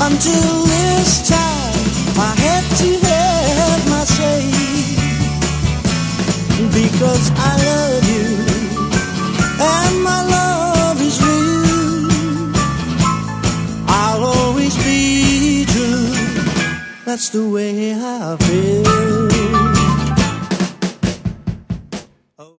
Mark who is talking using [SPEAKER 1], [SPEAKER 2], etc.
[SPEAKER 1] Until this time I had to have my say, because I love you and my love is real. I'll always be true, that's the way I feel.